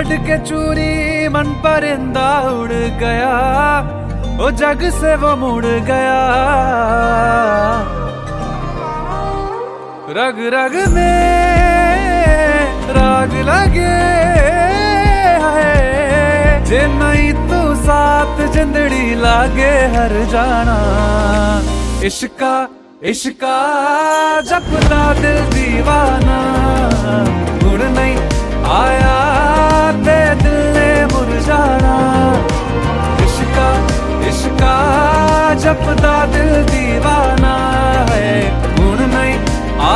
छड़ के चूरी मन परिंदा उड़ गया, ओ जग से वो मुड़ गया। रग रग में राग लगे है, जे नहीं तू साथ जिंदड़ी लागे हर जाना। इश्का इश्का जपदा दिल दीवाना, गुण नहीं आया ते दिल ने मुरझाना। इश्का इश्का जपदा दिल दीवाना,